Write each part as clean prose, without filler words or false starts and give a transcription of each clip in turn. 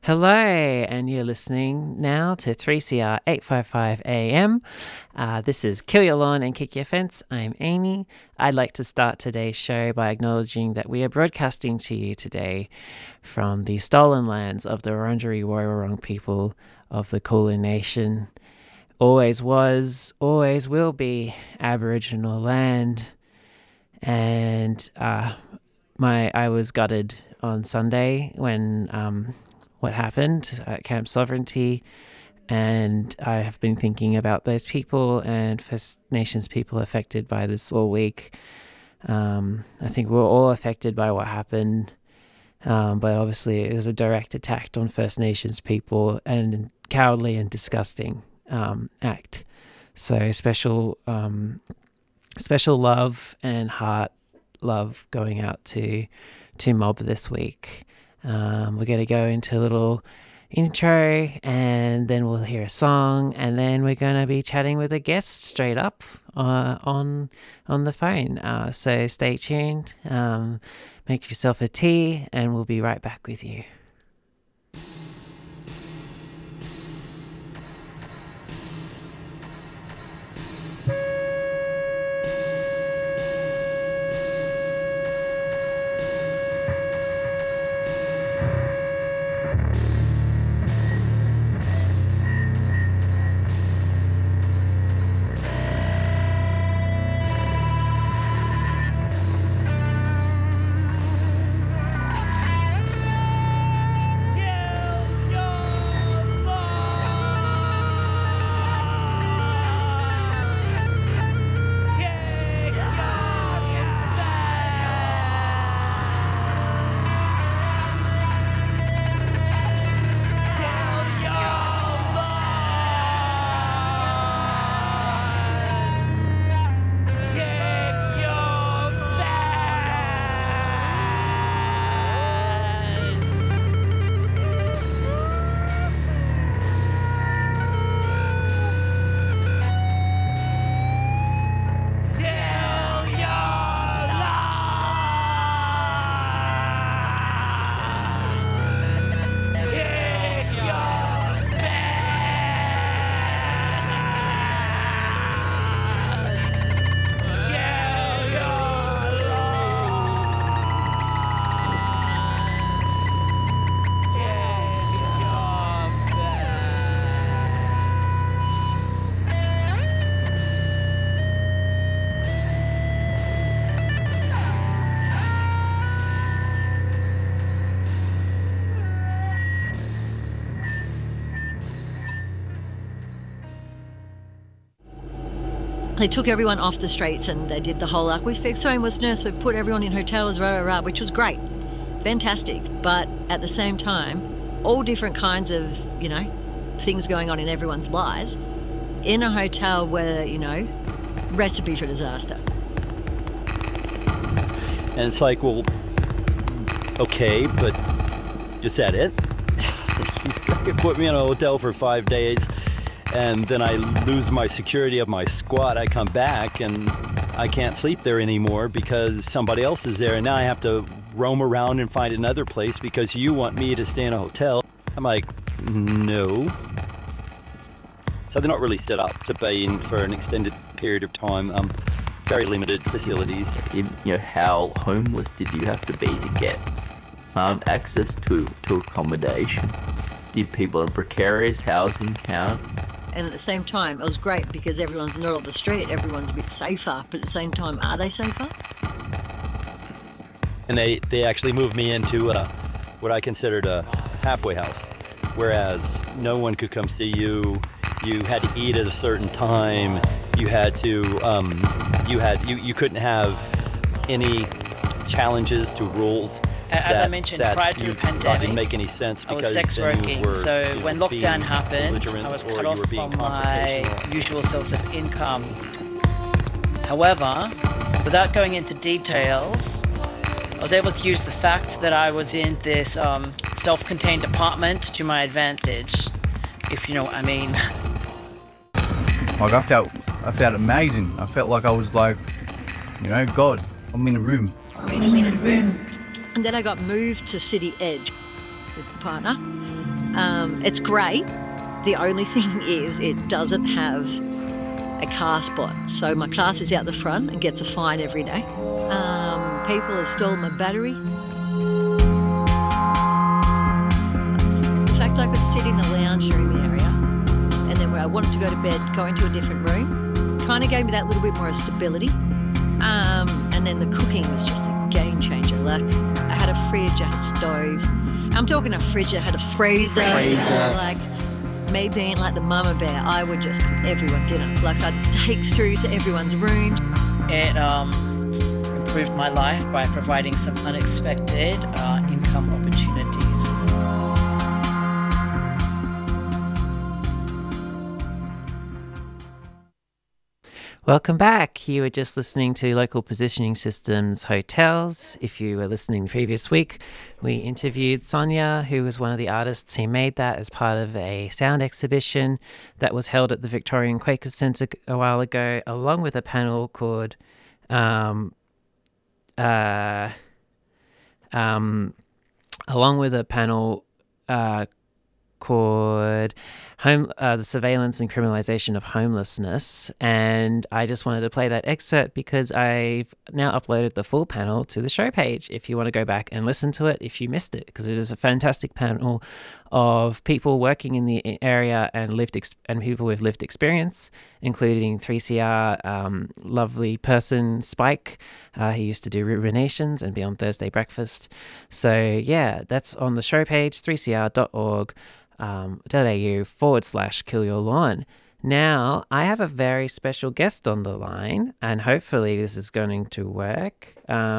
Hello, and you're listening now to 3CR 855 AM. This is Kill Your Lawn and Kick Your Fence. I'm Amy. I'd like to start today's show by acknowledging that we are broadcasting to you today from the stolen lands of the Wurundjeri Woiwurrung people of the Kulin Nation. Always was, always will be Aboriginal land. And I was gutted on Sunday when what happened at Camp Sovereignty, and I have been thinking about those people and First Nations people affected by this all week. I think we're all affected by what happened, but obviously it was a direct attack on First Nations people and cowardly and disgusting act. So special love and heart love going out to Mob this week. We're going to go into a little intro, and then we'll hear a song, and then we're going to be chatting with a guest straight up on the phone. So stay tuned, make yourself a tea, and we'll be right back with you. They took everyone off the streets and they did the whole we fixed homeless nurse, we put everyone in hotels, which was great, fantastic. But at the same time, all different kinds of, things going on in everyone's lives in a hotel where, recipe for disaster. And it's like, well, okay, but is that it? You put me in a hotel for 5 days, and then I lose my security of my squat. I come back and I can't sleep there anymore because somebody else is there, and now I have to roam around and find another place because you want me to stay in a hotel. I'm like, no. So they're not really set up to be in for an extended period of time. Very limited facilities. How homeless did you have to be to get access to accommodation? Did people in precarious housing count? And at the same time, it was great because everyone's not on the street, everyone's a bit safer, but at the same time, are they safer? And they actually moved me into what I considered a halfway house, whereas no one could come see you. You had to eat at a certain time. You had to, you couldn't have any challenges to rules. As I mentioned, prior to the pandemic, didn't make any sense I was sex working. So when lockdown happened, I was cut off from my usual source of income. However, without going into details, I was able to use the fact that I was in this self-contained apartment to my advantage, if you know what I mean. Like I felt amazing. I felt like I was like, God, I'm in a room. And then I got moved to City Edge with a partner. It's great. The only thing is it doesn't have a car spot. So my class is out the front and gets a fine every day. People have stolen my battery. In fact, I could sit in the lounge room area, and then when I wanted to go to bed, go into a different room. Kind of gave me that little bit more stability. And then the cooking was just a game changer. Like, I had a fridge, I had a stove. I'm talking a fridge, I had a freezer. Like, me being like the mama bear, I would just cook everyone dinner. Like, I'd take through to everyone's room. It improved my life by providing some unexpected income opportunities. Welcome back. You were just listening to Local Positioning Systems Hotels. If you were listening the previous week, we interviewed Sonia, who was one of the artists who made that as part of a sound exhibition that was held at the Victorian Quaker Centre a while ago, along with a panel called along with a panel called The Surveillance and Criminalisation of Homelessness. And I just wanted to play that excerpt because I've now uploaded the full panel to the show page if you want to go back and listen to it if you missed it, because it is a fantastic panel of people working in the area and people with lived experience, including 3CR lovely person Spike. He used to do Ruminations and be on Thursday Breakfast. So yeah, that's on the show page, 3cr.org. .au/Kill Your Lawn. Now, I have a very special guest on the line, and hopefully this is going to work.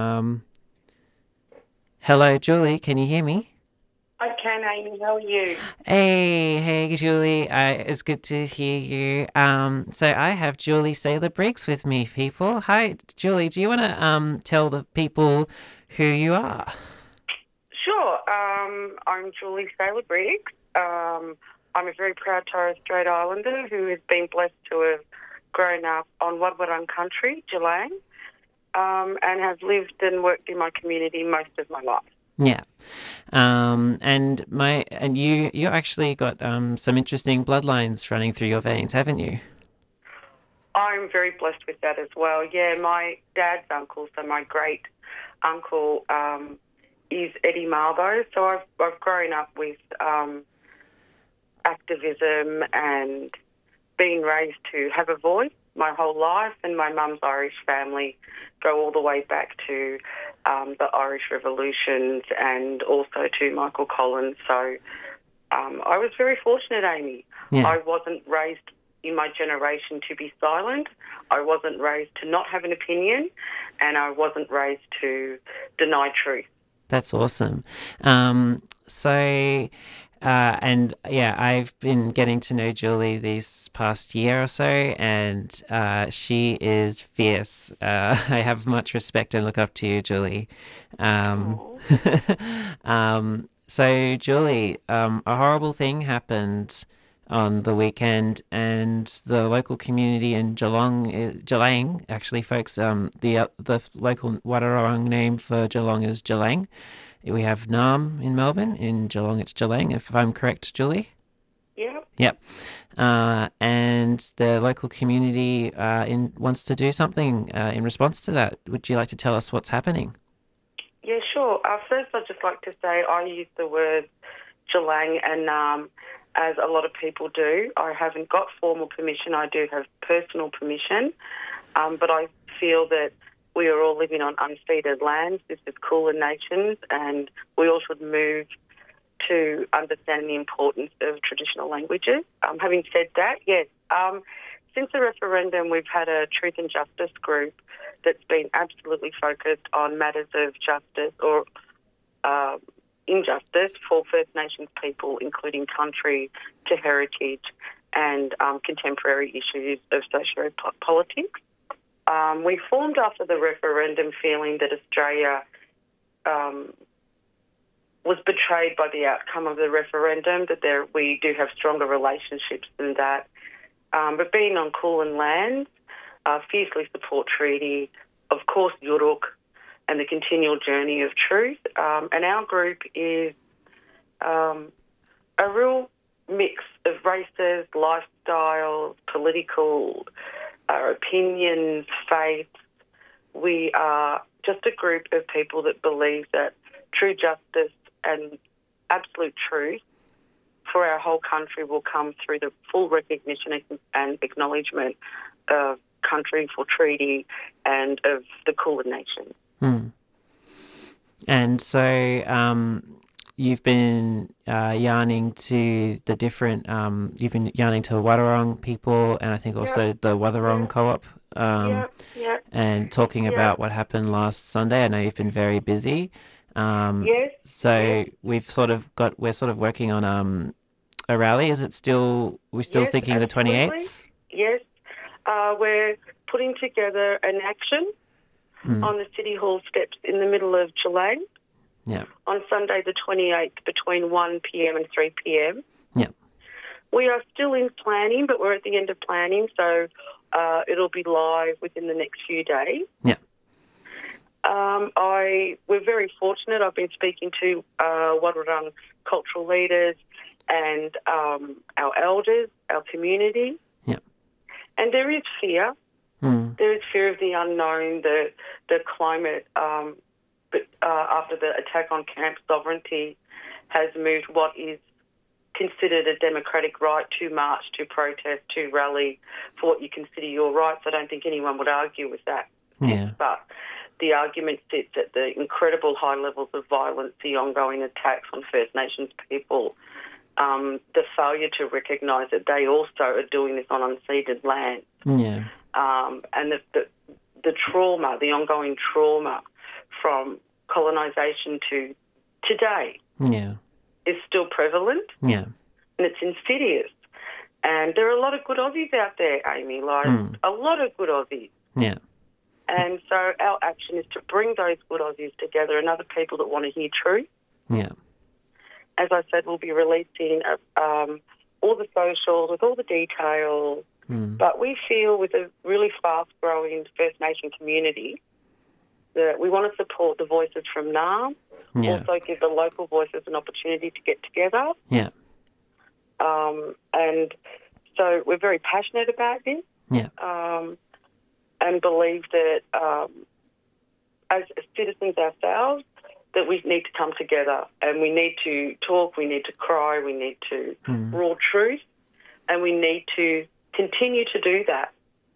Hello, Julie. Can you hear me? I can, Amy. How are you? Hey, Julie. It's good to hear you. So I have Julie Saylor-Briggs with me, people. Hi, Julie. Do you want to tell the people who you are? Sure. I'm Julie Saylor-Briggs. I'm a very proud Torres Strait Islander who has been blessed to have grown up on Wadwurrung country, Geelong, and have lived and worked in my community most of my life. Yeah. And you actually got some interesting bloodlines running through your veins, haven't you? I'm very blessed with that as well. Yeah, my dad's uncle, so my great uncle, is Eddie Marbo. So I've grown up with activism and being raised to have a voice my whole life, and my mum's Irish family go all the way back to the Irish revolutions and also to Michael Collins. So I was very fortunate, Amy. Yeah. I wasn't raised in my generation to be silent. I wasn't raised to not have an opinion, and I wasn't raised to deny truth. That's awesome. I've been getting to know Julie these past year or so, and she is fierce. I have much respect and look up to you, Julie. So, Julie, a horrible thing happened on the weekend, and the local community in Geelong, actually, folks, the local Wadawurrung name for Geelong is Geelong. We have Naarm in Melbourne. In Geelong, it's Geelong, if I'm correct, Julie? Yep. And the local community wants to do something in response to that. Would you like to tell us what's happening? Yeah, sure. First, I'd just like to say I use the words Geelong and Naarm as a lot of people do. I haven't got formal permission. I do have personal permission, but I feel that we are all living on unceded lands. This is Kulin Nations, and we all should move to understand the importance of traditional languages. Having said that, yes, since the referendum, we've had a Truth and Justice group that's been absolutely focused on matters of justice or injustice for First Nations people, including country to heritage and contemporary issues of socio-politics. We formed after the referendum feeling that Australia was betrayed by the outcome of the referendum, that we do have stronger relationships than that. But being on Kulin lands, fiercely support treaty, of course Yurruk, and the continual journey of truth. And our group is a real mix of races, lifestyles, political opinions, faiths. We are just a group of people that believe that true justice and absolute truth for our whole country will come through the full recognition and acknowledgement of country for treaty and of the Kulin Nation. And so you've been yarning to the different, you've been yarning to Wadawurrung people and I think also the Wathaurong Co-op and talking about what happened last Sunday. I know you've been very busy. So we're sort of working on a rally. Is it still, we're still thinking absolutely. The 28th? Yes. We're putting together an action on the City Hall steps in the middle of Geelong on Sunday the 28th between 1 p.m. and 3 p.m. We are still in planning, but we're at the end of planning, so it'll be live within the next few days. We're very fortunate. I've been speaking to Wadawurrung cultural leaders and our elders, our community. And there is fear. There is fear of the unknown, the climate. But after the attack on camp sovereignty has moved what is considered a democratic right to march, to protest, to rally for what you consider your rights. I don't think anyone would argue with that. But the argument sits at the incredible high levels of violence, the ongoing attacks on First Nations people, the failure to recognise that they also are doing this on unceded land. And the trauma, the ongoing trauma from colonisation to today is still prevalent. And it's insidious. And there are a lot of good Aussies out there, Amy, a lot of good Aussies. And so our action is to bring those good Aussies together and other people that want to hear truth. As I said, we'll be releasing all the socials with all the details. But we feel with a really fast-growing First Nation community that we want to support the voices from Naarm, also give the local voices an opportunity to get together. And so we're very passionate about this and believe that as citizens ourselves, that we need to come together and we need to talk, we need to cry, we need to raw truth, and we need to continue to do that.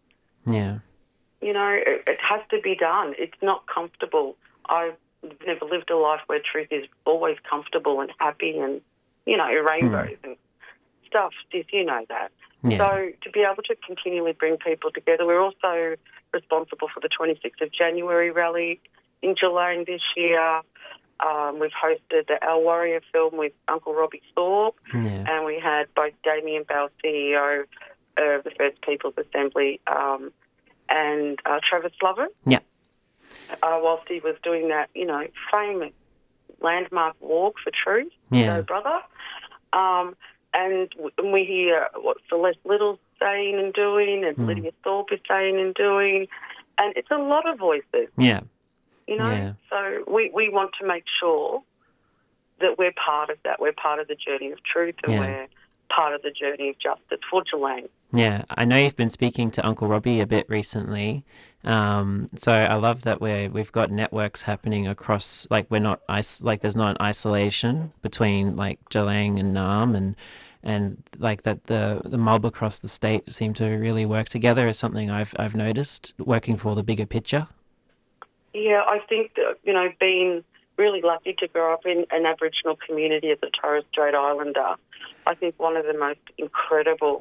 You know, it has to be done. It's not comfortable. I've never lived a life where truth is always comfortable and happy and, you know, rainbows and stuff. You know that. So to be able to continually bring people together, we're also responsible for the 26th of January rally in Geelong this year. We've hosted the Our Warrior film with Uncle Robbie Thorpe, and we had both Damien Bell, CEO of the First Peoples Assembly, and Travis Slover. Whilst he was doing that, you know, famous landmark walk for truth, Go Brother. And we hear what Celeste Little's saying and doing, and Lydia Thorpe is saying and doing, and it's a lot of voices. You know, so we want to make sure that we're part of that. We're part of the journey of truth, and we're part of the journey of justice for Geelong. I know you've been speaking to Uncle Robbie a bit recently. So I love that we've got networks happening across, like we're not there's not an isolation between like Geelong and Naarm, and like that the mob across the state seem to really work together is something I've noticed working for the bigger picture. I think that, you know, being really lucky to grow up in an Aboriginal community as a Torres Strait Islander, I think one of the most incredible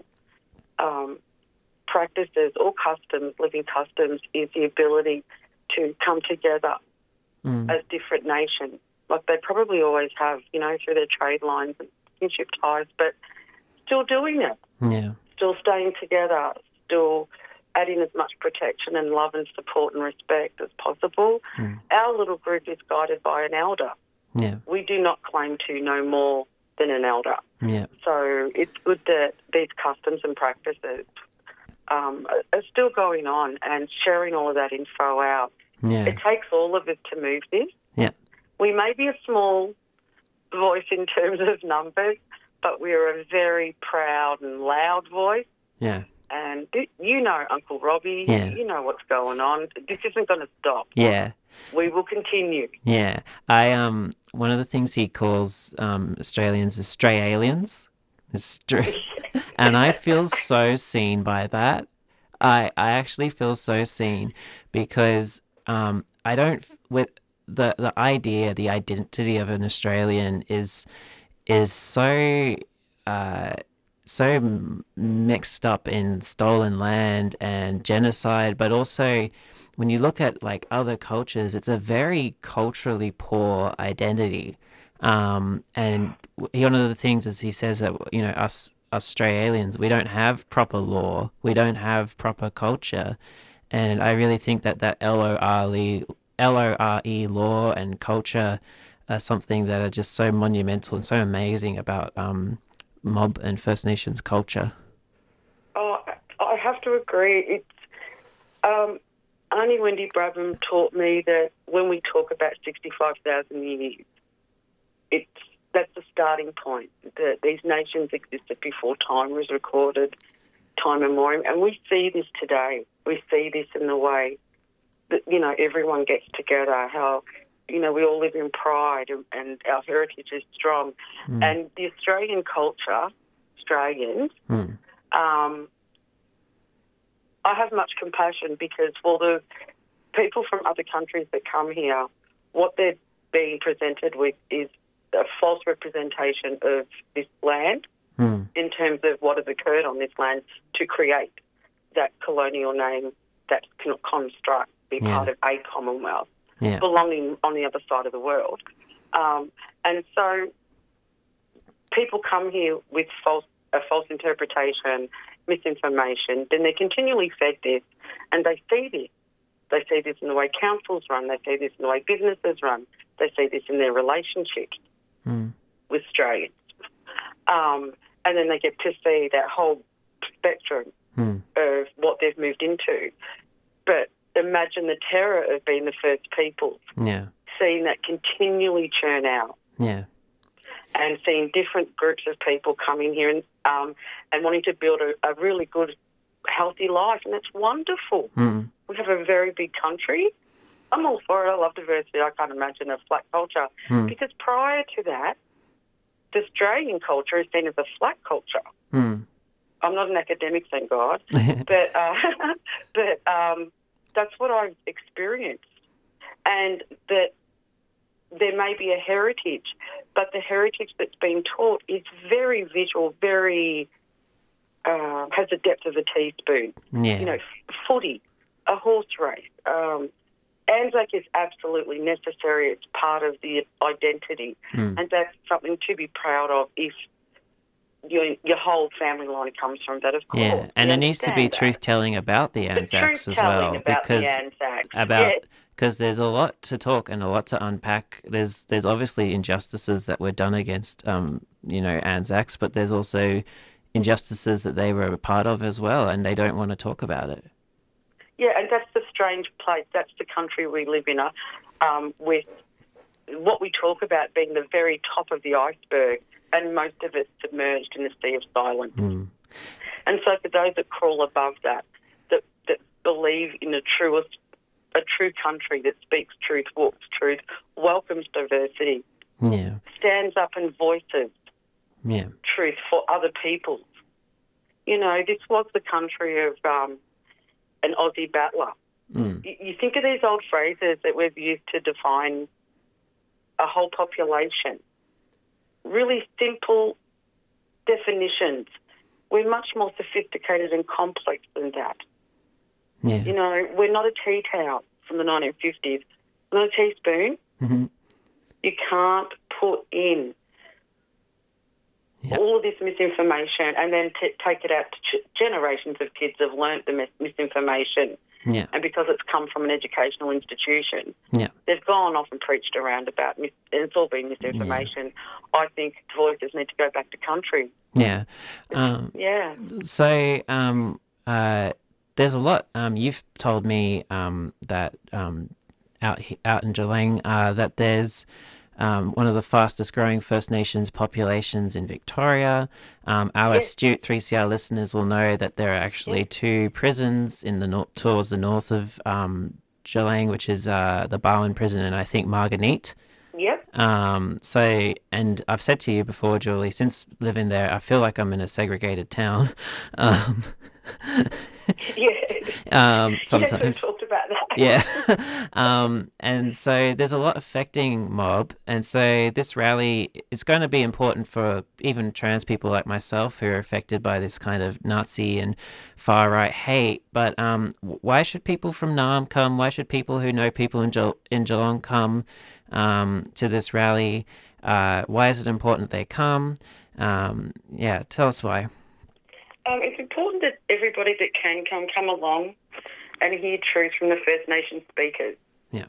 practices or customs, living customs, is the ability to come together as different nations. Like they probably always have, you know, through their trade lines and kinship ties, but still doing it. Still staying together, still adding as much protection and love and support and respect as possible. Our little group is guided by an elder. We do not claim to know more than an elder. So it's good that these customs and practices are still going on and sharing all of that info out. It takes all of us to move this. We may be a small voice in terms of numbers, but we're a very proud and loud voice. Yeah. And Uncle Robbie, Yeah. you know what's going on. This isn't going to stop. Yeah. We will continue. Yeah. One of the things he calls Australians is stray aliens. And I feel so seen by that. I actually feel so seen because I don't with the idea, the identity of an Australian is so mixed up in stolen land and genocide, but also when you look at like other cultures, it's a very culturally poor identity. And one of the things is he says that, you know, us stray aliens, we don't have proper law, we don't have proper culture. And I really think that LORE law and culture are something that are just so monumental and so amazing about Mob and First Nations culture. Oh, I have to agree. It's Auntie Wendy Brabham taught me that when we talk about 65,000 years, that's the starting point. That these nations existed before time was recorded, time memoriam, and we see this today. We see this in the way that, you know, everyone gets together, how, you know, we all live in pride and our heritage is strong. And the Australian culture, Australians, I have much compassion because for the people from other countries that come here, what they're being presented with is a false representation of this land in terms of what has occurred on this land to create that colonial name, that construct, be part of a Commonwealth, belonging on the other side of the world. And so people come here with a false interpretation, misinformation, then they're continually fed this, and they see this. They see this in the way councils run. They see this in the way businesses run. They see this in their relationships with Australians. And then they get to see that whole spectrum of what they've moved into. But imagine the terror of being the first people, seeing that continually churn out. And seeing different groups of people coming here and wanting to build a really good, healthy life, and it's wonderful. We have a very big country. I'm all for it. I love diversity. I can't imagine a flat culture because prior to that, the Australian culture is seen as a flat culture. I'm not an academic, thank God, but that's what I've experienced, and that there may be a heritage, but the heritage that's being taught is very visual, very has the depth of a teaspoon. You know, footy, a horse race. Anzac is absolutely necessary. It's part of the identity, and that's something to be proud of if your whole family line comes from that, of course. Yeah, and there needs to be truth-telling about the Anzacs as well, because there's a lot to talk and a lot to unpack. There's obviously injustices that were done against, Anzacs, but there's also injustices that they were a part of as well, and they don't want to talk about it. Yeah, and that's the strange place. That's the country we live in, with what we talk about being the very top of the iceberg, and most of it submerged in the sea of silence. And so for those that crawl above that believe in a true country that speaks truth, walks truth, welcomes diversity, stands up and voices truth for other people. You know, this was the country of an Aussie battler. You think of these old phrases that we've used to define a whole population. Really simple definitions. We're much more sophisticated and complex than that. You know, we're not a tea towel from the 1950s. We're not a teaspoon. You can't put in all of this misinformation and then take it out to generations of kids have learnt the misinformation. And because it's come from an educational institution, they've gone off and preached around about and it's all been misinformation. I think voices need to go back to country. So there's a lot. You've told me that out in Geelong that there's one of the fastest growing First Nations populations in Victoria. Our astute 3CR listeners will know that there are actually two prisons in the towards the north of Geelong, which is the Barwon prison and I think Margoniet. Yep. So, and I've said to you before, Julie, since living there, I feel like I'm in a segregated town. Sometimes. We've talked about that. Yeah. And so there's a lot affecting mob. And so this rally is going to be important for even trans people like myself who are affected by this kind of Nazi and far right hate. But why should people from Naarm come? Why should people who know people in Geelong come to this rally? Why is it important they come? Tell us why. It's important that everybody that can come along and hear truth from the First Nation speakers. Yeah.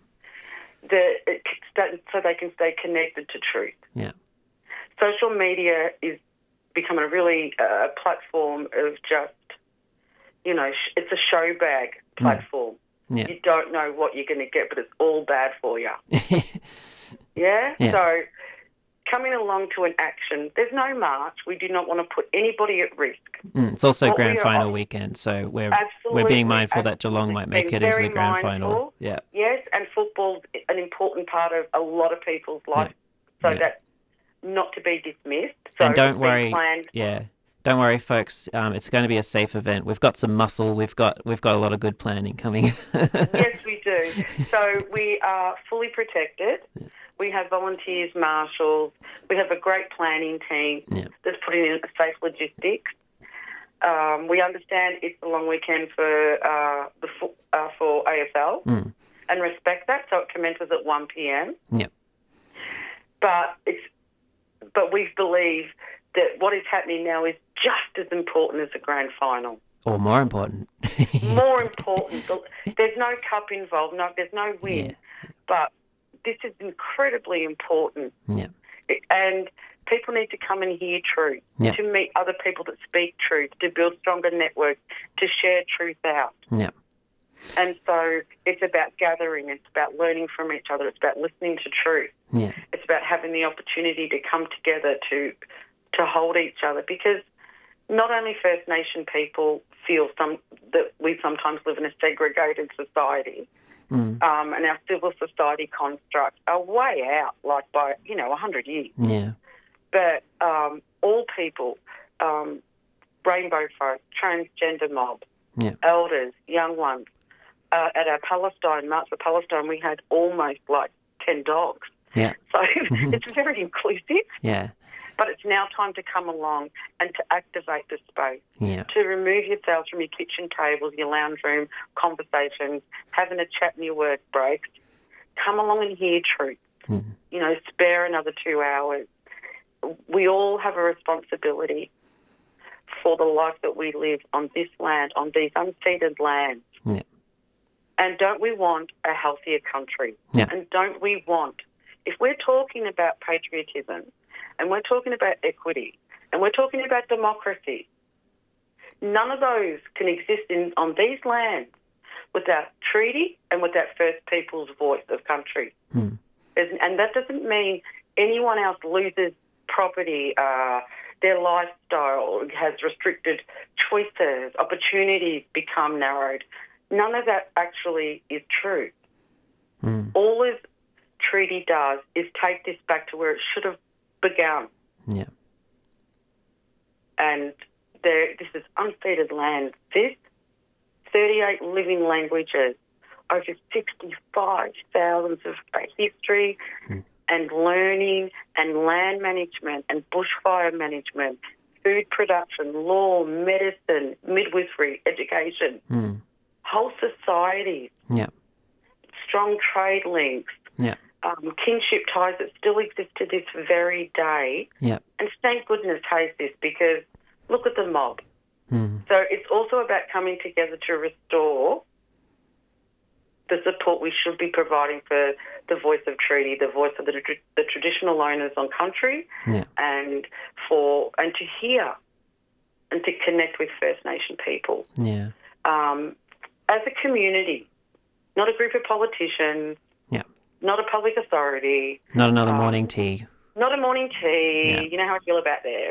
So they can stay connected to truth. Yeah. Social media is becoming a really platform of just, it's a show bag platform. Yeah. You don't know what you're going to get, but it's all bad for you. Yeah? So coming along to an action, there's no march. We do not want to put anybody at risk. It's also grand final weekend, so we're being mindful that Geelong might make it into the grand final. Yeah. Yes, and football's an important part of a lot of people's life, so that's not to be dismissed. So and don't worry. Don't worry, folks. It's going to be a safe event. We've got some muscle. We've got a lot of good planning coming. Yes, we do. So we are fully protected. We have volunteers, marshals. We have a great planning team that's putting in safe logistics. We understand it's a long weekend for AFL and respect that. So it commences at 1 p.m. Yep. But we believe that what is happening now is just as important as the grand final. Or more important. More important. There's no cup involved. No, there's no win. Yeah. But this is incredibly important. Yeah. And people need to come and hear truth, to meet other people that speak truth, to build stronger networks, to share truth out. Yeah. And so it's about gathering, it's about learning from each other, it's about listening to truth. Yeah. It's about having the opportunity to come together to hold each other, because not only First Nation people feel that we sometimes live in a segregated society, and our civil society constructs are way out, like by 100 years. Yeah. But all people, rainbow folk, transgender mob, elders, young ones. At our Palestine March for Palestine, we had almost like 10 dogs. Yeah. So it's very inclusive. Yeah. But it's now time to come along and to activate the space, to remove yourselves from your kitchen tables, your lounge room conversations, having a chat in your work breaks. Come along and hear truth. Spare another 2 hours. We all have a responsibility for the life that we live on this land, on these unceded lands. Yeah. And don't we want a healthier country? Yeah. And don't we want, if we're talking about patriotism, and we're talking about equity, and we're talking about democracy, none of those can exist on these lands without treaty and without First People's voice of country. And that doesn't mean anyone else loses property, their lifestyle has restricted choices, opportunities become narrowed. None of that actually is true. All this treaty does is take this back to where it should have begun. Yeah. And this is unceded land. This 38 living languages, over 65,000 of history and learning and land management and bushfire management, food production, law, medicine, midwifery, education, whole societies, strong trade links, kinship ties that still exist to this very day. And thank goodness has this, because look at the mob. So it's also about coming together to restore the support we should be providing for the voice of treaty, the voice of the traditional owners on country, and to hear and to connect with First Nation people. As a community, not a group of politicians, not a public authority. Not another morning tea. Not a morning tea. Yeah. You know how I feel about them.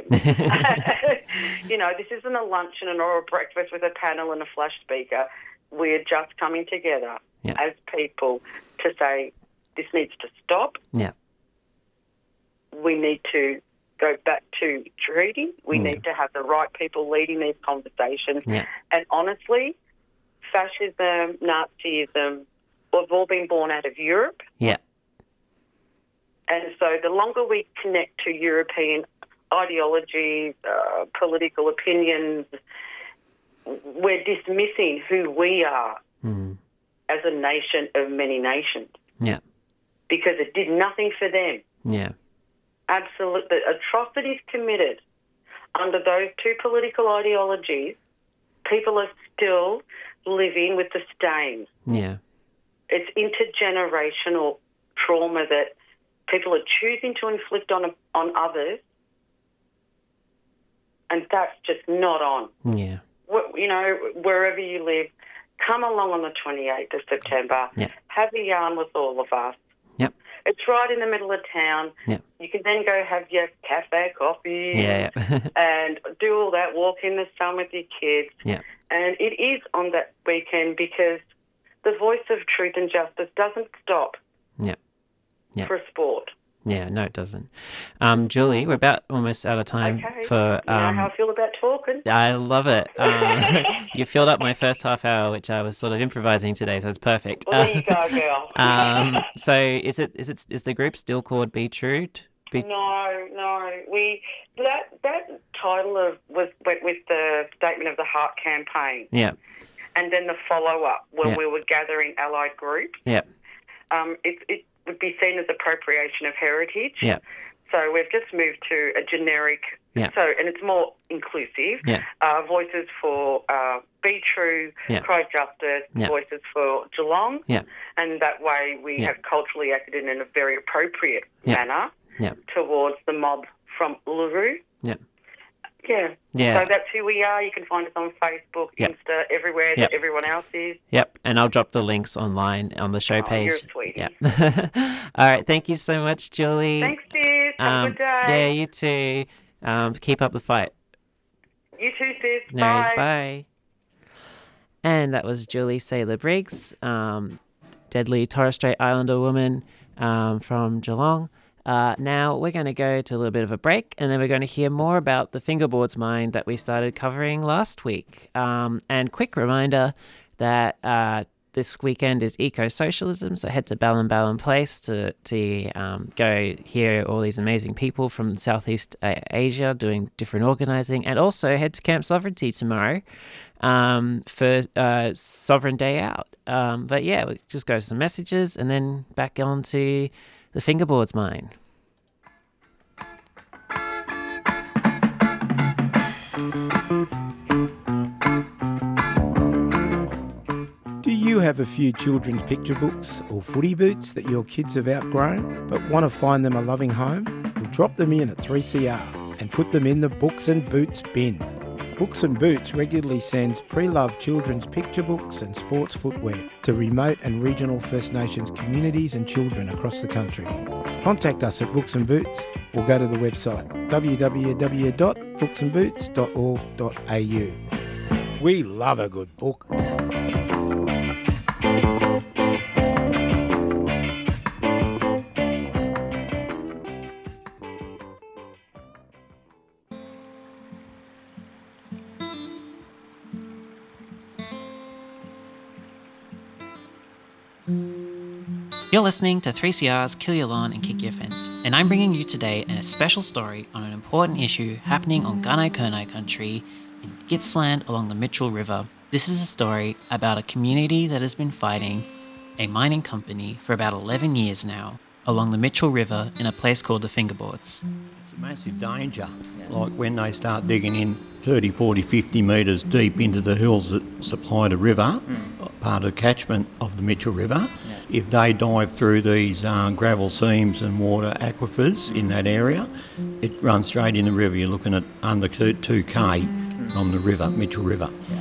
This isn't a luncheon or a breakfast with a panel and a flash speaker. We're just coming together as people to say this needs to stop. Yeah. We need to go back to treaty. We need to have the right people leading these conversations. Yeah. And honestly, fascism, Nazism, have all been born out of Europe. Yeah. And so the longer we connect to European ideologies, political opinions, we're dismissing who we are as a nation of many nations. Yeah. Because it did nothing for them. Yeah. Absolutely. Atrocities committed under those two political ideologies, people are still living with the stain. Yeah. It's intergenerational trauma that people are choosing to inflict on others, and that's just not on. Yeah. Wherever you live, come along on the 28th of September. Yeah. Have a yarn with all of us. Yep. It's right in the middle of town. Yep. You can then go have your cafe coffee and do all that, walk in the sun with your kids. Yeah. And it is on that weekend because the voice of truth and justice doesn't stop for sport. Yeah, no, it doesn't. Julie, we're about almost out of time for... you know how I feel about talking. I love it. You filled up my first half hour, which I was sort of improvising today, so it's perfect. Well, there you go, girl. So is the group still called Be True? No. That title went with the Statement of the Heart campaign. Yeah. And then the follow-up when we were gathering allied groups. Yeah. It would be seen as appropriation of heritage. Yeah. So we've just moved to a generic, and it's more inclusive. Yeah. Voices for Be True, Cry Justice, Voices for Geelong. Yeah. And that way we have culturally acted in a very appropriate manner towards the mob from Uluru. Yeah. Yeah. Yeah. So that's who we are. You can find us on Facebook, Insta, everywhere that everyone else is. Yep. And I'll drop the links online on the show page. You're a sweetie. Yeah. All right. Thank you so much, Julie. Thanks, sis. Have a good day. Yeah, you too. Keep up the fight. You too, sis. No worries. Bye. And that was Julie Saylor Briggs, deadly Torres Strait Islander woman from Geelong. Now we're going to go to a little bit of a break, and then we're going to hear more about the fingerboards mine that we started covering last week. And quick reminder that this weekend is eco-socialism, so head to Ballinballin Place to go hear all these amazing people from Southeast Asia doing different organising, and also head to Camp Sovereignty tomorrow for Sovereign Day Out. But yeah, we'll just go to some messages and then back on to the fingerboards mine. Do you have a few children's picture books or footy boots that your kids have outgrown but want to find them a loving home? Well, drop them in at 3CR and put them in the Books and Boots bin. Books and Boots regularly sends pre-loved children's picture books and sports footwear to remote and regional First Nations communities and children across the country. Contact us at Books and Boots or go to the website www.booksandboots.org.au. We love a good book. You're listening to 3CR's Kill Your Lawn and Kick Your Fence, and I'm bringing you today a special story on an important issue happening on Gunai-Kurnai country in Gippsland along the Mitchell River. This is a story about a community that has been fighting a mining company for about 11 years now along the Mitchell River in a place called the Fingerboards. It's a massive danger, like when they start digging in 30, 40, 50 metres deep into the hills that supply the river, part of the catchment of the Mitchell River. If they dive through these gravel seams and water aquifers in that area, it runs straight in the river. You're looking at under 2K from the river, Mitchell River.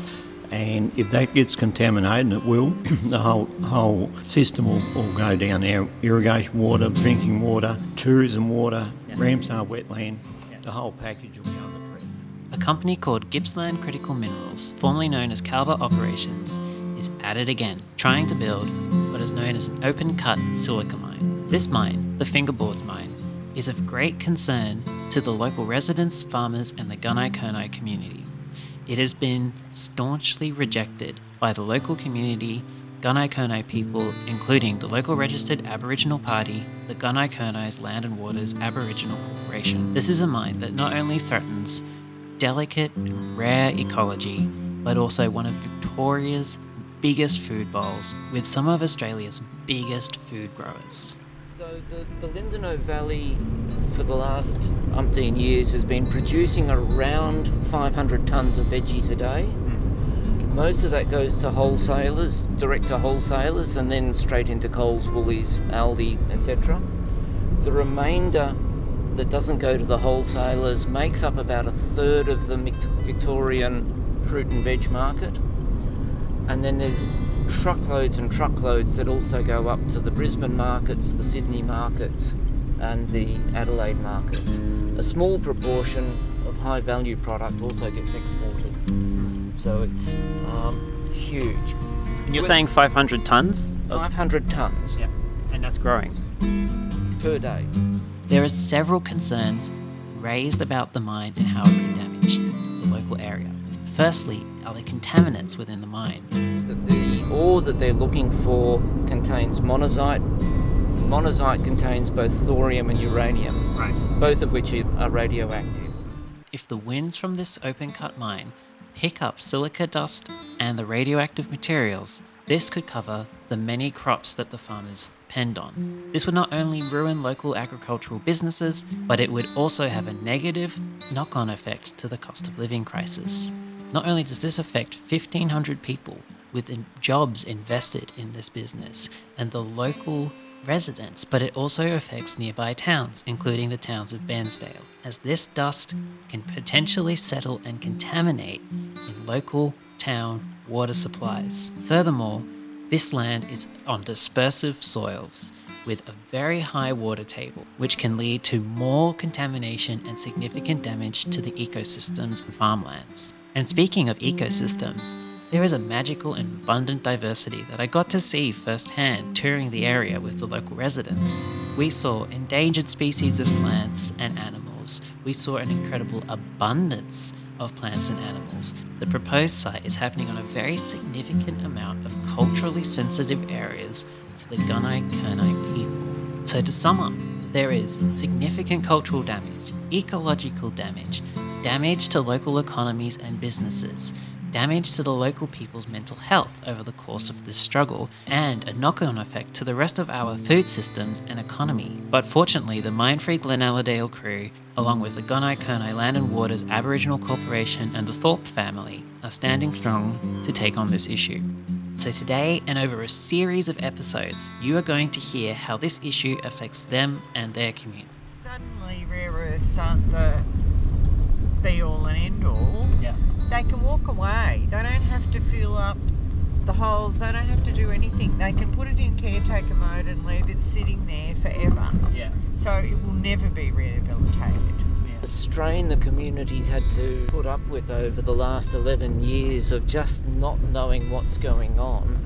And if that gets contaminated, and it will, the whole system will go down there. Irrigation water, drinking water, tourism water, Ramsar wetland, the whole package will be under threat. A company called Gippsland Critical Minerals, formerly known as Calver Operations, is at it again, trying to build what is known as an open-cut silica mine. This mine, the Fingerboards Mine, is of great concern to the local residents, farmers and the Gunai Kurnai community. It has been staunchly rejected by the local community, Gunai Kurnai people, including the local registered Aboriginal party, the Gunai Kurnai's Land and Waters Aboriginal Corporation. This is a mine that not only threatens delicate and rare ecology, but also one of Victoria's biggest food bowls with some of Australia's biggest food growers. So the Lindeno Valley for the last umpteen years has been producing around 500 tonnes of veggies a day. Most of that goes to wholesalers, direct to wholesalers, and then straight into Coles, Woolies, Aldi, etc. The remainder that doesn't go to the wholesalers makes up about a third of the Victorian fruit and veg market. And then there's truckloads and truckloads that also go up to the Brisbane markets, the Sydney markets and the Adelaide markets. A small proportion of high value product also gets exported. So it's huge. And you're saying 500 tonnes? 500 tonnes. Yeah, and that's growing. Per day. There are several concerns raised about the mine and how it could damage the local area. Firstly, are there contaminants within the mine? The ore that they're looking for contains monazite. Monazite contains both thorium and uranium, both of which are radioactive. If the winds from this open-cut mine pick up silica dust and the radioactive materials, this could cover the many crops that the farmers depend on. This would not only ruin local agricultural businesses, but it would also have a negative knock-on effect to the cost of living crisis. Not only does this affect 1,500 people with jobs invested in this business and the local residents, but it also affects nearby towns, including the towns of Bairnsdale, as this dust can potentially settle and contaminate in local town water supplies. Furthermore, this land is on dispersive soils with a very high water table, which can lead to more contamination and significant damage to the ecosystems and farmlands. And speaking of ecosystems, there is a magical and abundant diversity that I got to see firsthand touring the area with the local residents. We saw endangered species of plants and animals. We saw an incredible abundance of plants and animals. The proposed site is happening on a very significant amount of culturally sensitive areas to the Gunai Kurnai people. So to sum up, there is significant cultural damage, ecological damage, damage to local economies and businesses, damage to the local people's mental health over the course of this struggle, and a knock-on effect to the rest of our food systems and economy. But fortunately, the Mine-Free Glenalladale crew, along with the Gunai Kurnai Land and Waters Aboriginal Corporation and the Thorpe family, are standing strong to take on this issue. So today, and over a series of episodes, you are going to hear how this issue affects them and their community. Suddenly rare earths aren't the be-all and end-all. Yeah. They can walk away. They don't have to fill up the holes. They don't have to do anything. They can put it in caretaker mode and leave it sitting there forever. Yeah. So it will never be rehabilitated. The strain the community's had to put up with over the last 11 years of just not knowing what's going on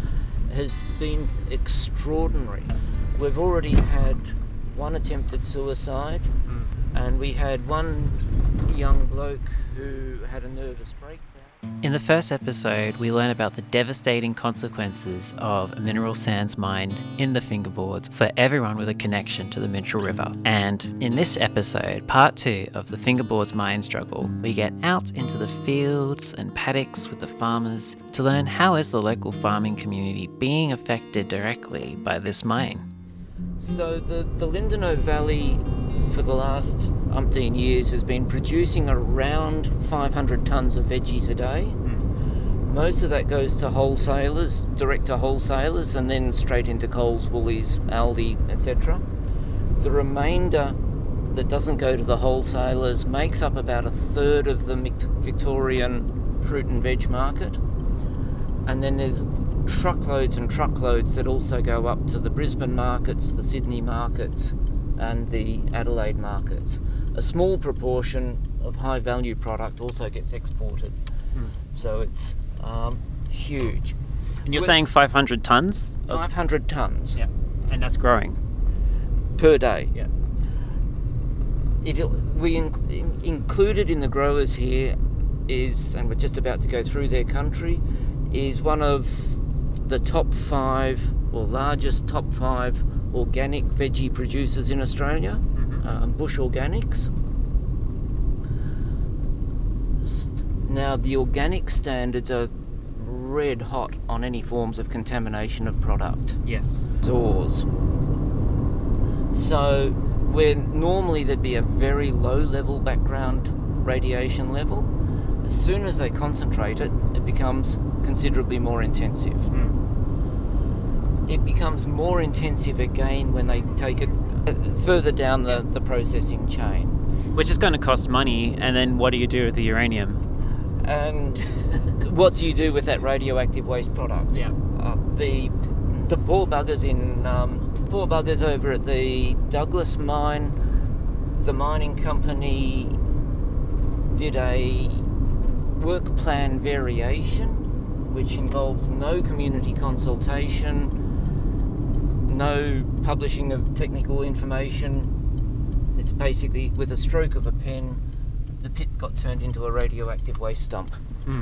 has been extraordinary. We've already had one attempted suicide, and we had one young bloke who had a nervous breakdown. In the first episode, we learn about the devastating consequences of a mineral sands mine in the Fingerboards for everyone with a connection to the Mitchell River. And in this episode, part 2 of the Fingerboards mine struggle, we get out into the fields and paddocks with the farmers to learn how is the local farming community being affected directly by this mine. So the Lindeno Valley for the last umpteen years has been producing around 500 tonnes of veggies a day. Most of that goes to wholesalers, direct to wholesalers, and then straight into Coles, Woolies, Aldi, etc. The remainder that doesn't go to the wholesalers makes up about a third of the Victorian fruit and veg market. And then there's truckloads and truckloads that also go up to the Brisbane markets, the Sydney markets, and the Adelaide markets. A small proportion of high value product also gets exported. So it's huge. And you're saying 500 tonnes? 500 tonnes. Yeah. And that's growing? Per day. Yeah. We included in the growers here is, and we're just about to go through their country, is one of the top 5 or largest top 5 organic veggie producers in Australia, Bush Organics. Now the organic standards are red hot on any forms of contamination of product. Yes. Sours. So where normally there'd be a very low level background radiation level, as soon as they concentrate it, it becomes considerably more intensive. It becomes more intensive again when they take it further down the processing chain. Which is going to cost money, and then what do you do with the uranium? And what do you do with that radioactive waste product? Yeah. The poor buggers over at the Douglas mine, the mining company did a work plan variation, which involves no community consultation, no publishing of technical information. It's basically with a stroke of a pen, the pit got turned into a radioactive waste dump.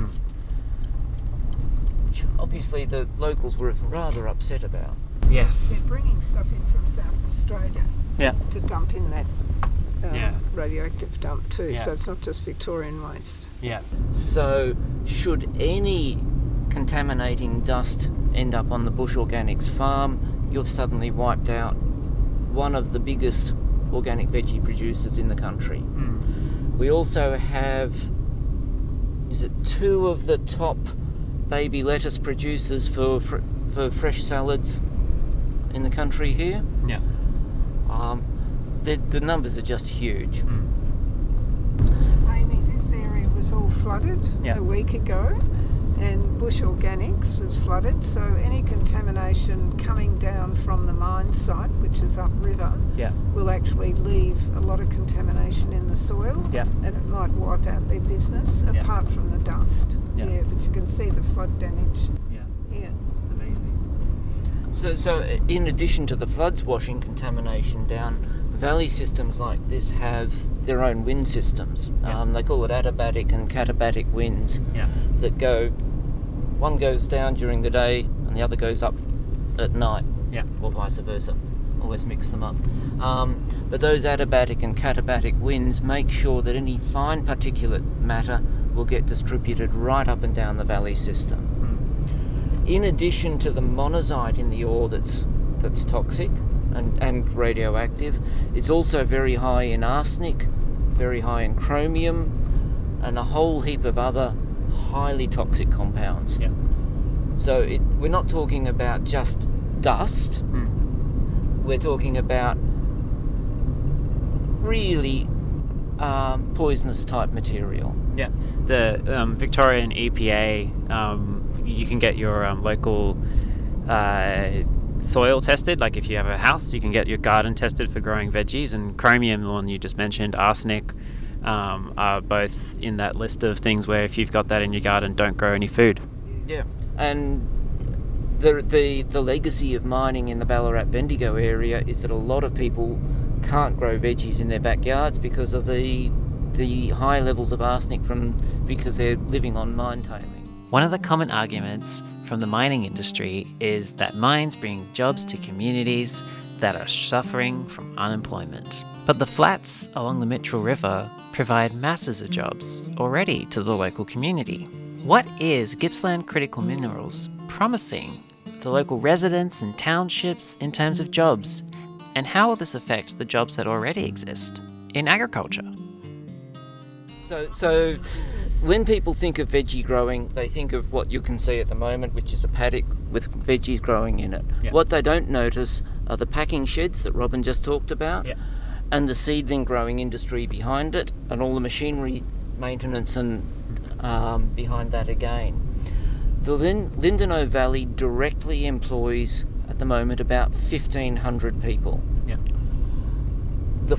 Which obviously the locals were rather upset about. Yes. They're bringing stuff in from South Australia to dump in that radioactive dump too, so it's not just Victorian waste. Yeah. So should any contaminating dust end up on the Bush Organics farm, you've suddenly wiped out one of the biggest organic veggie producers in the country. We also have, 2 of the top baby lettuce producers for fresh salads in the country here. Yeah. The numbers are just huge. Amy, this area was all flooded a week ago, and Bush Organics was flooded, so any contamination coming down from the mine site, which is upriver, will actually leave a lot of contamination in the soil, and it might wipe out their business, apart from the dust. But you can see the flood damage. Amazing. So in addition to the floods washing contamination down, valley systems like this have their own wind systems. They call it adiabatic and katabatic winds that go, one goes down during the day and the other goes up at night, or vice versa. Always mix them up. But those adiabatic and katabatic winds make sure that any fine particulate matter will get distributed right up and down the valley system. In addition to the monazite in the ore that's toxic and radioactive, it's also very high in arsenic, very high in chromium, and a whole heap of other highly toxic compounds. So we're not talking about just dust, we're talking about really poisonous type material. The Victorian EPA, you can get your local soil tested. Like if you have a house, you can get your garden tested for growing veggies, and chromium, the one you just mentioned, arsenic, are both in that list of things where if you've got that in your garden, don't grow any food. And the legacy of mining in the Ballarat Bendigo area is that a lot of people can't grow veggies in their backyards because of the high levels of arsenic because they're living on mine tailings. One of the common arguments from the mining industry is that mines bring jobs to communities that are suffering from unemployment. But the flats along the Mitchell River provide masses of jobs already to the local community. What is Gippsland Critical Minerals promising the local residents and townships in terms of jobs? And how will this affect the jobs that already exist in agriculture? So when people think of veggie growing, they think of what you can see at the moment, which is a paddock with veggies growing in it. What they don't notice are the packing sheds that Robin just talked about, and the seedling growing industry behind it, and all the machinery maintenance and behind that again. The Lindenow Valley directly employs at the moment about 1,500 people. Yeah. The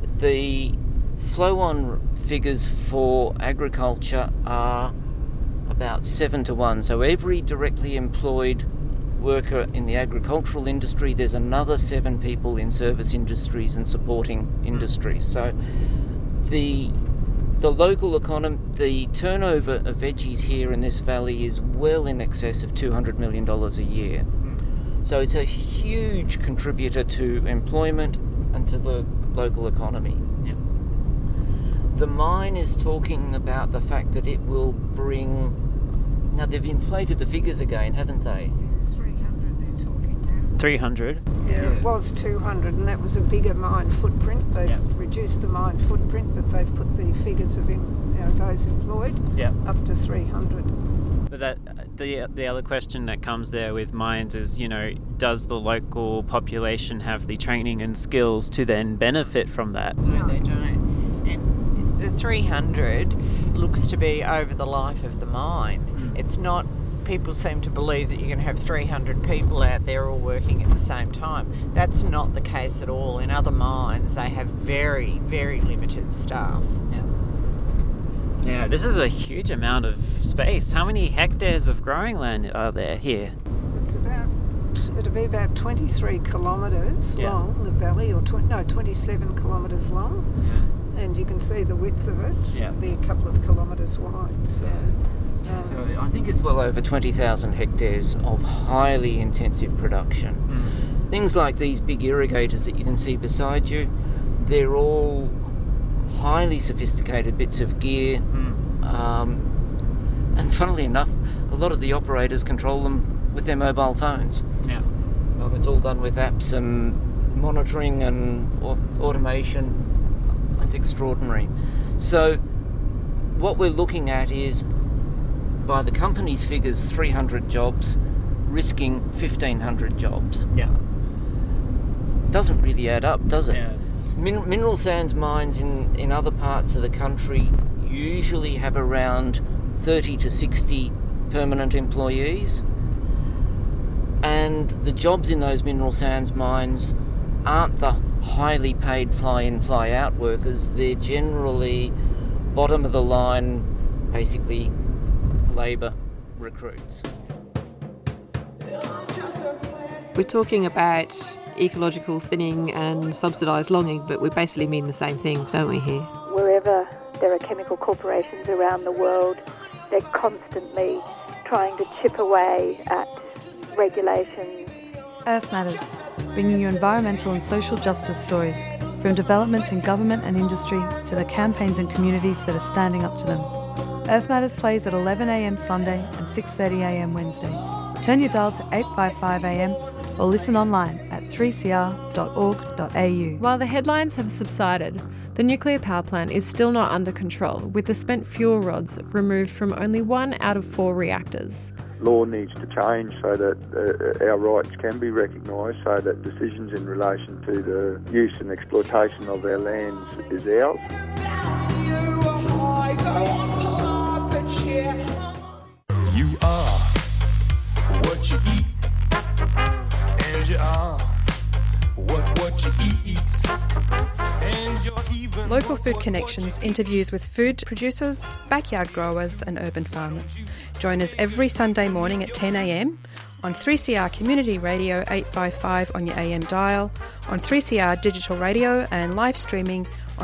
flow-on figures for agriculture are about 7 to 1. So every directly employed worker in the agricultural industry, there's another 7 people in service industries and supporting industries. So the local economy, the turnover of veggies here in this valley is well in excess of $200 million a year. So it's a huge contributor to employment and to the local economy. Yeah. The mine is talking about the fact that it will bring... Now they've inflated the figures again, haven't they? 300 they're talking now. 300? Yeah, it was 200 and that was a bigger mine footprint. They've reduced the mine footprint, but they've put the figures of those employed up to 300. But that the other question that comes there with mines is, does the local population have the training and skills to then benefit from that? No, they don't. And the 300 looks to be over the life of the mine. It's not, people seem to believe that you're going to have 300 people out there all working at the same time. That's not the case at all. In other mines, they have very, very limited staff. Yeah, this is a huge amount of space. How many hectares of growing land are there here? It'll be about 23 kilometres long, the valley, or 27 kilometres long. Yeah. And you can see the width of it. It'll be a couple of kilometres wide. So I think it's well over 20,000 hectares of highly intensive production. Things like these big irrigators that you can see beside you, they're all highly sophisticated bits of gear, and funnily enough, a lot of the operators control them with their mobile phones. Yeah. It's all done with apps and monitoring and automation. It's extraordinary. So what we're looking at is, by the company's figures, 300 jobs risking 1,500 jobs. Yeah. Doesn't really add up, does it? Yeah. Mineral sands mines in other parts of the country usually have around 30 to 60 permanent employees, and the jobs in those mineral sands mines aren't the highly paid fly-in, fly-out workers. They're generally bottom of the line, basically labour recruits. We're talking about ecological thinning and subsidised logging, but we basically mean the same things, don't we, here? Wherever there are chemical corporations around the world, they're constantly trying to chip away at regulations. Earth Matters, bringing you environmental and social justice stories, from developments in government and industry to the campaigns and communities that are standing up to them. Earth Matters plays at 11 a.m. Sunday and 6:30 a.m. Wednesday. Turn your dial to 855 a.m. or listen online at 3cr.org.au. While the headlines have subsided, the nuclear power plant is still not under control, with the spent fuel rods removed from only 1 out of 4 reactors. Law needs to change so that our rights can be recognised, so that decisions in relation to the use and exploitation of our lands is ours. You are what you eat, and you are what you eat, and you're even... Local Food Connections interviews with food producers, backyard growers and urban farmers. Join us every Sunday morning at 10 a.m. on 3CR Community Radio 855 on your AM dial, on 3CR Digital Radio and live streaming on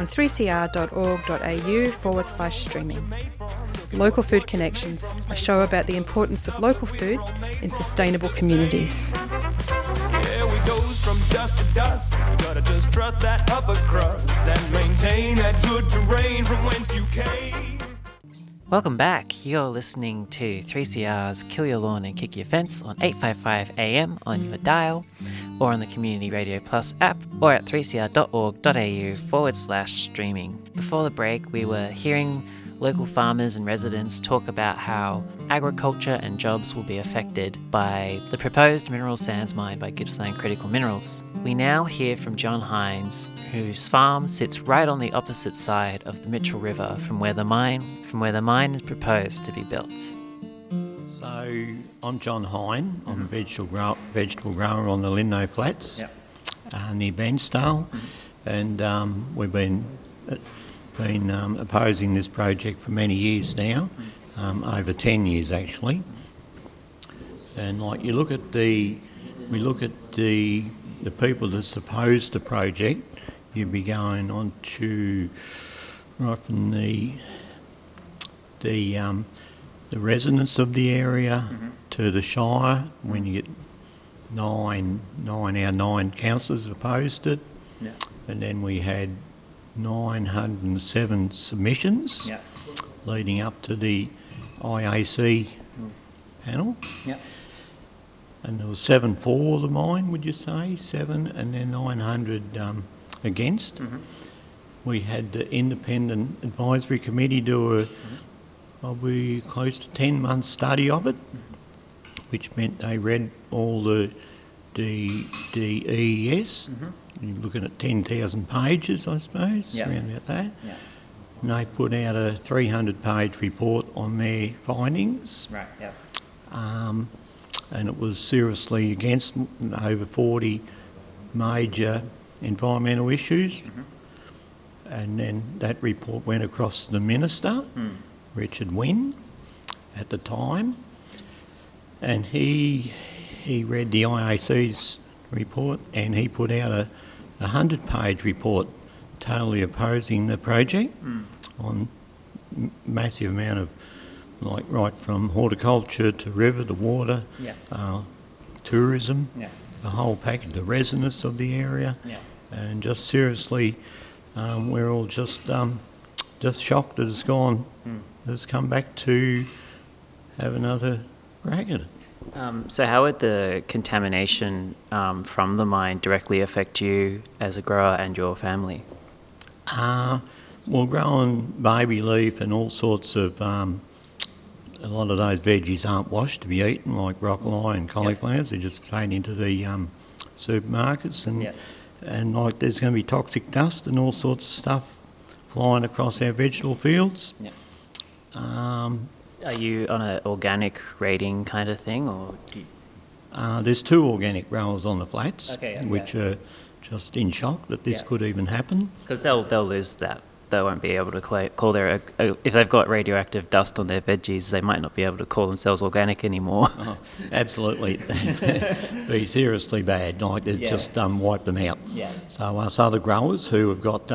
3cr.org.au/streaming. Local Food Connections, a show about the importance of local food in sustainable communities. Yeah, we goes from dust to dust. You gotta just trust that upper crust and maintain that good terrain from whence you came. Welcome back. You're listening to 3CR's Kill Your Lawn and Kick Your Fence on 855 AM on your dial, or on the Community Radio Plus app, or at 3cr.org.au/streaming. Before the break, we were hearing local farmers and residents talk about how agriculture and jobs will be affected by the proposed mineral sands mine by Gippsland Critical Minerals. We now hear from John Hines, whose farm sits right on the opposite side of the Mitchell River from where the mine is proposed to be built. So So I'm John Hine. I'm a vegetable grower on the Lindno Flats near Bairnsdale, and we've been opposing this project for many years now, over 10 years actually. And like we look at the people that's opposed the project, you'd be going on to right from the residents of the area to the Shire, when you get nine out of 9 councillors opposed it, and then we had 907 submissions leading up to the IAC panel. And there was 7 for the mine, would you say? 7, and then 900 against. We had the independent advisory committee do probably close to 10-month study of it, which meant they read all the EES. You're looking at 10,000 pages, I suppose, around about that. And they put out a 300-page report on their findings. And it was seriously against over 40 major environmental issues. And then that report went across to the Minister, Richard Wynne, at the time. And he read the IAC's report, and he put out a 100-page report totally opposing the project on massive amount of, like, right from horticulture to river, the water, tourism, the whole package, the residents of the area, and just seriously, we're all just shocked that it's gone. It's come back to have another crack at it. So how would the contamination from the mine directly affect you as a grower and your family? Well, growing baby leaf and all sorts of, a lot of those veggies aren't washed to be eaten, like broccoli and cauliflowers. They're just taken into the supermarkets, and like there's going to be toxic dust and all sorts of stuff flying across our vegetable fields. Are you on an organic rating kind of thing, or do you... There's 2 organic growers on the flats, which are just in shock that this could even happen. Because they'll lose that. They won't be able to call their... if they've got radioactive dust on their veggies, they might not be able to call themselves organic anymore. Absolutely. Be seriously bad. Like, they just wipe them out. So us other growers who have got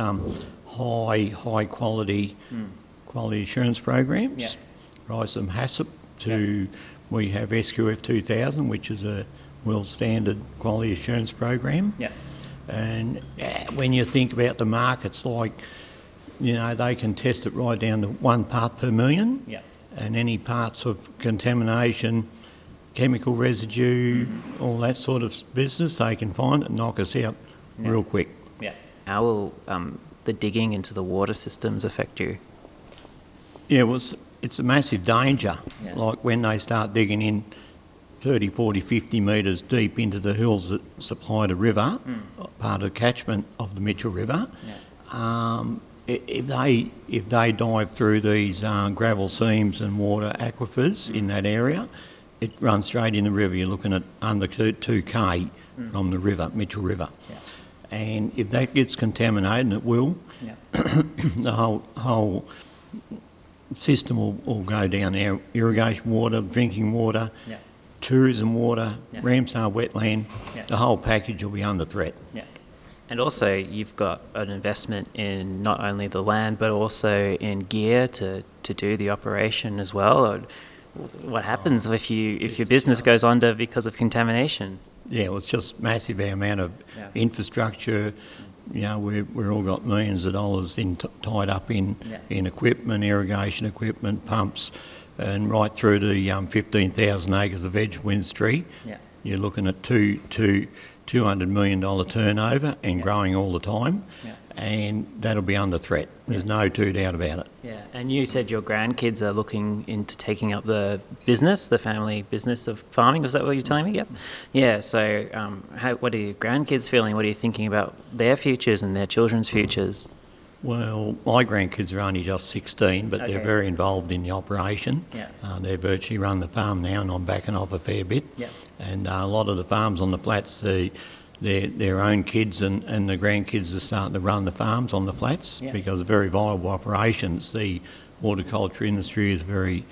high quality assurance programs, rise from HACCP to... We have SQF 2000, which is a world standard quality assurance program. And when you think about the markets, like, you know, they can test it right down to 1 part per million. And any parts of contamination, chemical residue, all that sort of business, they can find it and knock us out real quick. How will the digging into the water systems affect you? Well, it's a massive danger. Like when they start digging in 30, 40, 50 metres deep into the hills that supply the river, part of the catchment of the Mitchell River, if they dive through these gravel seams and water aquifers in that area, it runs straight in the river. You're looking at under 2K from the river, Mitchell River. And if that gets contaminated, and it will, the whole system will go down there. Irrigation water, drinking water, tourism water, Ramsar wetland, the whole package will be under threat. And also you've got an investment in not only the land but also in gear to do the operation as well. Or what happens if your business goes under because of contamination? Well, it's just massive amount of infrastructure. You know, we've all got millions of dollars tied up in equipment, irrigation equipment, pumps, and right through to 15,000 acres of vegetable industry. You're looking at $200 million turnover and growing all the time, and that'll be under threat. There's no two doubt about it. And you said your grandkids are looking into taking up the business, the family business of farming. Was that what you're telling me? So what are your grandkids feeling? What are you thinking about their futures and their children's futures? Well, my grandkids are only just 16, but they're very involved in the operation. Yeah. They virtually run the farm now, and I'm backing off a fair bit. Yeah. And a lot of the farms on the flats, their own kids and the grandkids are starting to run the farms on the flats because they're very viable operations. The horticulture industry is very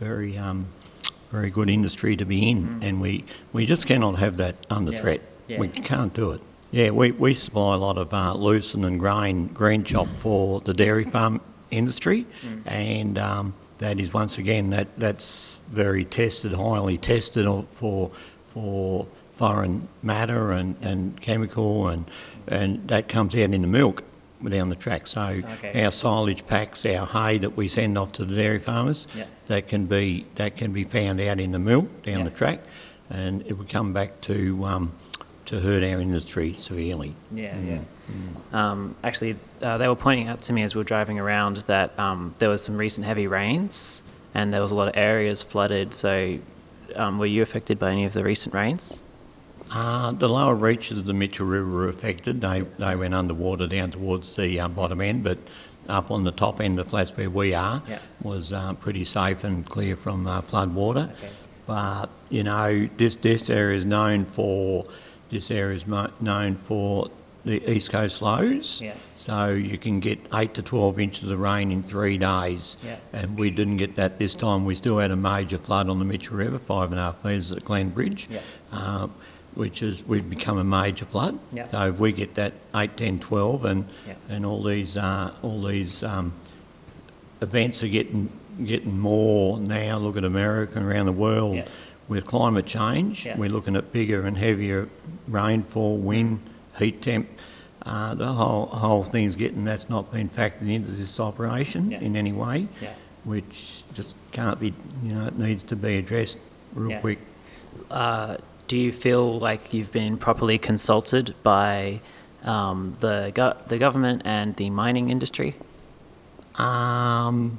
good industry to be in, and we just cannot have that under threat. Yeah. We can't do it. Yeah, we supply a lot of lucerne and green chop for the dairy farm industry, and that is once again that's very tested, highly tested for foreign matter and chemical, and that comes out in the milk down the track. So our silage packs, our hay that we send off to the dairy farmers, that can be found out in the milk down the track, and it would come back to hurt our industry severely. Actually, they were pointing out to me as we were driving around that there was some recent heavy rains and there was a lot of areas flooded. So were you affected by any of the recent rains? The lower reaches of the Mitchell River were affected. They went underwater down towards the bottom end, but up on the top end of the flats where we are was pretty safe and clear from flood water. But, you know, this area is known for the East Coast lows, so you can get 8 to 12 inches of rain in 3 days, and we didn't get that this time. We still had a major flood on the Mitchell River, 5.5 metres at Glen Bridge, we've become a major flood. So if we get that 8, 10, 12, and all these events are getting more now. Look at America and around the world. With climate change, we're looking at bigger and heavier rainfall, wind, heat temp. The whole thing's that's not been factored into this operation in any way, which just can't be, it needs to be addressed real quick. Do you feel like you've been properly consulted by the government and the mining industry? The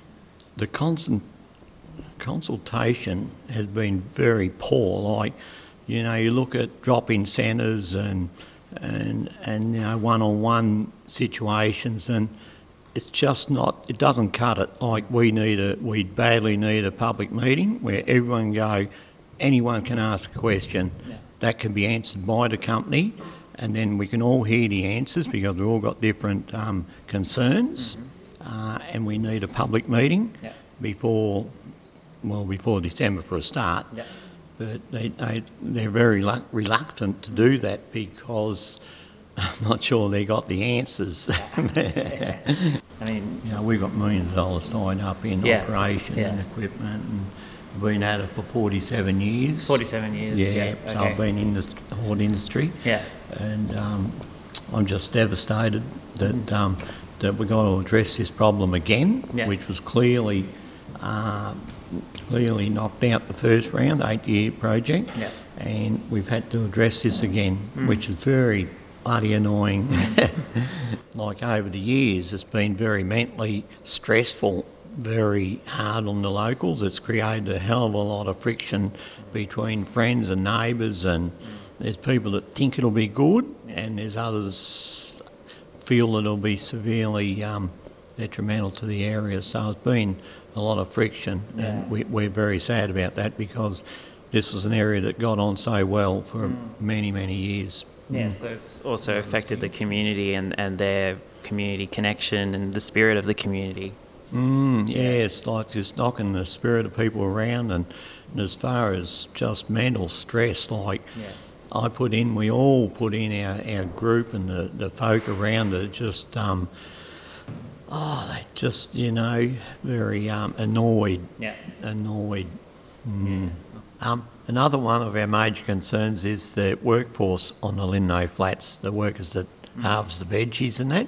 consultation has been very poor. Like, you look at drop-in centres and one-on-one situations, and it's just not. It doesn't cut it. Like we badly need a public meeting where everyone anyone can ask a question that can be answered by the company, and then we can all hear the answers because we've all got different concerns, and we need a public meeting before December for a start. But they're very reluctant to do that because I'm not sure they got the answers. I mean, we've got millions of dollars tied up in operation and equipment, and been at it for 47 years. 47 years. Yeah. So I've been in the hort industry. Yeah. And I'm just devastated that we've got to address this problem again, which was clearly knocked out the first round, 8-year project, and we've had to address this again, which is very bloody annoying. Like over the years, it's been very mentally stressful, very hard on the locals. It's created a hell of a lot of friction between friends and neighbours, and there's people that think it'll be good, and there's others feel that it'll be severely detrimental to the area. So it's been a lot of friction, and we're very sad about that because this was an area that got on so well for many, many years. Yeah, so it's also affected the community and their community connection and the spirit of the community. It's like just knocking the spirit of people around, and as far as just mental stress, like we all put in our group and the folk around it, just they just, very annoyed. Annoyed. Another one of our major concerns is the workforce on the Lindno Flats, the workers that harvest the veggies and that.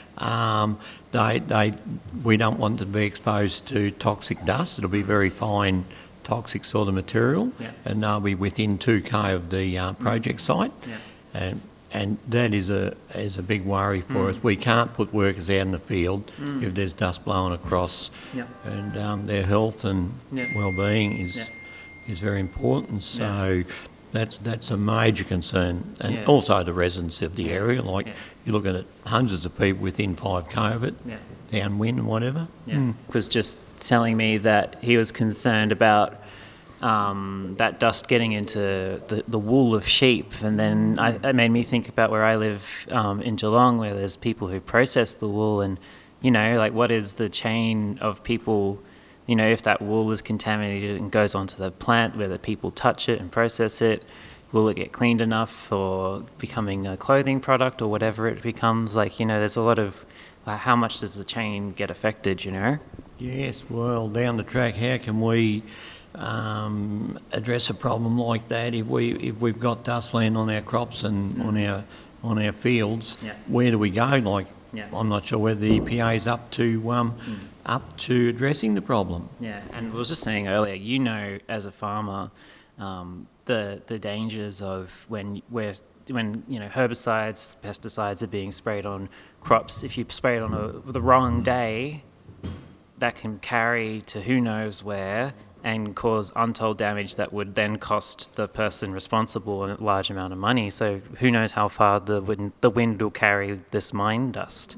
We don't want them to be exposed to toxic dust. It'll be very fine toxic sort of material, and they'll be within 2K of the project site. And that is a big worry for us. We can't put workers out in the field if there's dust blowing across, and their health and well-being is very important. So That's a major concern, and also the residents of the area. Like you're looking at hundreds of people within 5k of it, downwind and whatever. Was just telling me that he was concerned about that dust getting into the wool of sheep, and then it made me think about where I live in Geelong, where there's people who process the wool, and like what is the chain of people. If that wool is contaminated and goes onto the plant where the people touch it and process it, will it get cleaned enough for becoming a clothing product or whatever it becomes? There's a lot of how much does the chain get affected, Yes, well, down the track, how can we address a problem like that if we've got dust land on our crops and on our fields? Where do we go? I'm not sure whether the EPA is up to addressing the problem. And I was just saying earlier, as a farmer, the dangers of when herbicides, pesticides are being sprayed on crops. If you spray it on the wrong day, that can carry to who knows where and cause untold damage that would then cost the person responsible a large amount of money. So who knows how far the wind will carry this mine dust.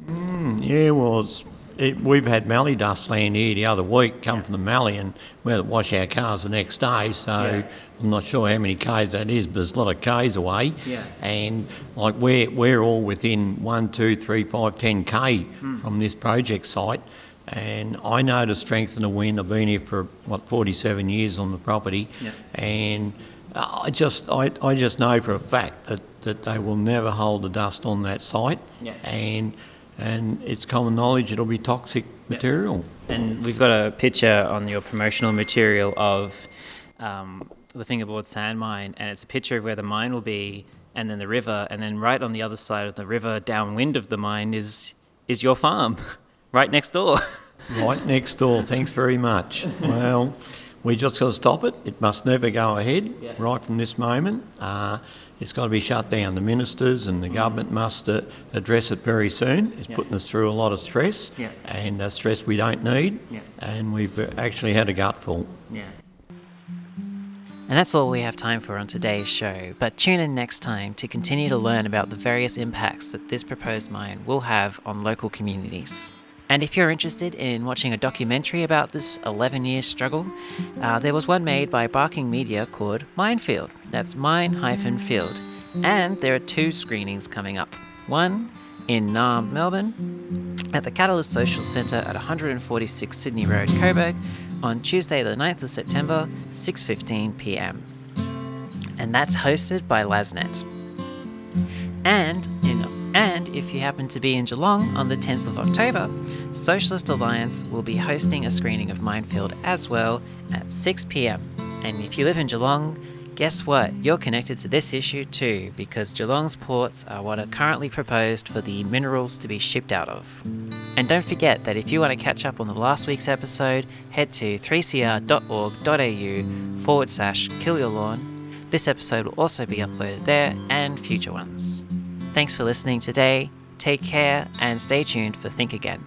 We've had mallee dust land here the other week, come from the mallee, and we had to wash our cars the next day, so I'm not sure how many k's that is, but there's a lot of k's away. And we're all within 1, 2, 3, 5, 10k from this project site, and I know the strength of the wind. I've been here for 47 years on the property, and I just know for a fact that they will never hold the dust on that site, and it's common knowledge it'll be toxic material. And we've got a picture on your promotional material of the Fingerboard Sand Mine, and it's a picture of where the mine will be and then the river, and then right on the other side of the river downwind of the mine is your farm. Right next door. Right next door, thanks very much. Well, we just got to stop it. It must never go ahead right from this moment. It's got to be shut down. The ministers and the government must address it very soon. It's putting us through a lot of stress, and stress we don't need, and we've actually had a gutful. And that's all we have time for on today's show, but tune in next time to continue to learn about the various impacts that this proposed mine will have on local communities. And if you're interested in watching a documentary about this 11-year struggle, there was one made by Barking Media called Minefield. That's Mine-Field. And there are 2 screenings coming up. One in Naarm, Melbourne, at the Catalyst Social Centre at 146 Sydney Road, Coburg, on Tuesday the 9th of September, 6:15 p.m. And that's hosted by Lasnet. And if you happen to be in Geelong on the 10th of October, Socialist Alliance will be hosting a screening of Minefield as well at 6 p.m. And if you live in Geelong, guess what? You're connected to this issue too, because Geelong's ports are what are currently proposed for the minerals to be shipped out of. And don't forget that if you want to catch up on the last week's episode, head to 3cr.org.au/killyourlawn. This episode will also be uploaded there, and future ones. Thanks for listening today. Take care and stay tuned for Think Again.